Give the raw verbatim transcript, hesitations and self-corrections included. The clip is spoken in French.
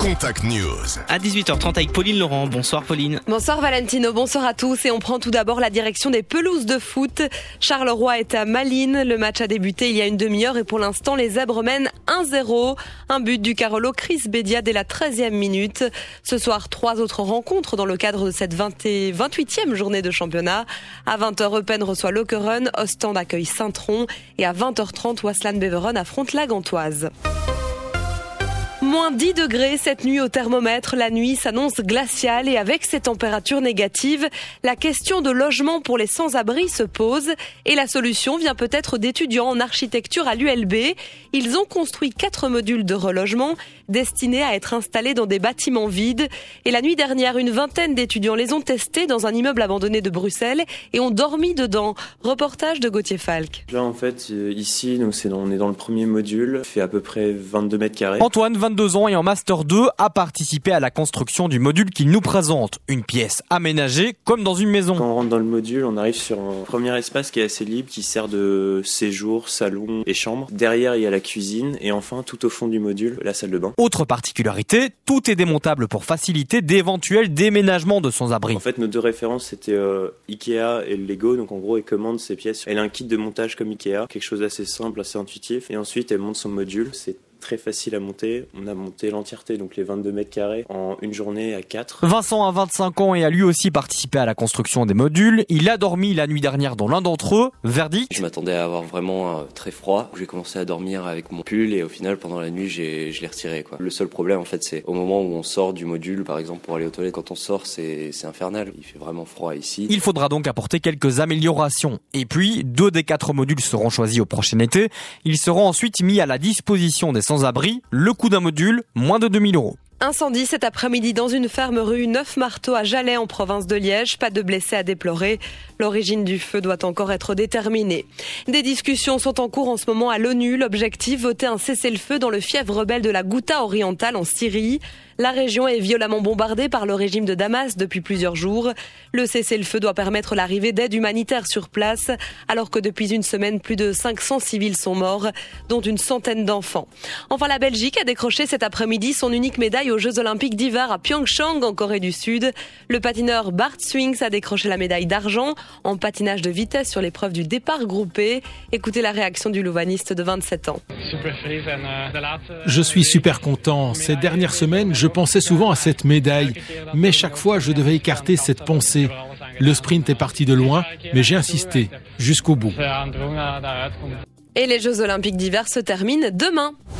Contact News. À dix-huit heures trente avec Pauline Laurent. Bonsoir Pauline. Bonsoir Valentino, bonsoir à tous. Et on prend tout d'abord la direction des pelouses de foot. Charleroi est à Malines. Le match a débuté il y a une demi-heure et pour l'instant les Zèbres mènent un zéro. Un but du Carolo Chris Bédia dès la treizième minute. Ce soir, trois autres rencontres dans le cadre de cette vingt-huitième journée de championnat. À vingt heures, Eupen reçoit Lokeren, Ostende accueille Saint-Tron et à vingt heures trente, Waasland-Beveren affronte la Gantoise. Moins dix degrés cette nuit au thermomètre. La nuit s'annonce glaciale et avec ces températures négatives, la question de logement pour les sans-abri se pose et la solution vient peut-être d'étudiants en architecture à l'U L B. Ils ont construit quatre modules de relogement destinés à être installés dans des bâtiments vides. Et la nuit dernière, une vingtaine d'étudiants les ont testés dans un immeuble abandonné de Bruxelles et ont dormi dedans. Reportage de Gauthier Falk. Là en fait, ici, donc c'est dans, on est dans le premier module, fait à peu près vingt-deux mètres carrés. Antoine, vingt-deux ans et en Master deux, a participé à la construction du module qu'il nous présente. Une pièce aménagée comme dans une maison. Quand on rentre dans le module, on arrive sur un premier espace qui est assez libre, qui sert de séjour, salon et chambre. Derrière, il y a la cuisine et enfin, tout au fond du module, la salle de bain. Autre particularité, tout est démontable pour faciliter d'éventuels déménagements de sans-abri. En fait, nos deux références, c'était euh, Ikea et le Lego. Donc en gros, elle commande ses pièces. Elle a un kit de montage comme Ikea, quelque chose d'assez simple, assez intuitif. Et ensuite, elle monte son module. C'est très facile à monter. On a monté l'entièreté, donc les vingt-deux mètres carrés, en une journée à quatre. Vincent a vingt-cinq ans et a lui aussi participé à la construction des modules. Il a dormi la nuit dernière dans l'un d'entre eux. Verdict. Je m'attendais à avoir vraiment euh, très froid. J'ai commencé à dormir avec mon pull et au final, pendant la nuit, j'ai, je l'ai retiré, quoi. Le seul problème, en fait, c'est au moment où on sort du module, par exemple, pour aller aux toilettes. Quand on sort, c'est, c'est infernal. Il fait vraiment froid ici. Il faudra donc apporter quelques améliorations. Et puis, deux des quatre modules seront choisis au prochain été. Ils seront ensuite mis à la disposition des sans-abri. Le coût d'un module, moins de deux mille euros. Incendie cet après-midi dans une ferme rue Neuf-Marteau à Jalais en province de Liège. Pas de blessés à déplorer. L'origine du feu doit encore être déterminée. Des discussions sont en cours en ce moment à l'ONU. L'objectif, voter un cessez-le-feu dans le fief rebelle de la Ghouta orientale en Syrie. La région est violemment bombardée par le régime de Damas depuis plusieurs jours. Le cessez-le-feu doit permettre l'arrivée d'aide humanitaire sur place, alors que depuis une semaine, plus de cinq cents civils sont morts, dont une centaine d'enfants. Enfin, la Belgique a décroché cet après-midi son unique médaille aux Jeux Olympiques d'hiver à Pyeongchang, en Corée du Sud. Le patineur Bart Swings a décroché la médaille d'argent en patinage de vitesse sur l'épreuve du départ groupé. Écoutez la réaction du louvaniste de vingt-sept ans. Je suis super content. Ces dernières semaines, je pensais souvent à cette médaille, mais chaque fois je devais écarter cette pensée. Le sprint est parti de loin, mais j'ai insisté jusqu'au bout. Et les Jeux Olympiques d'hiver se terminent demain.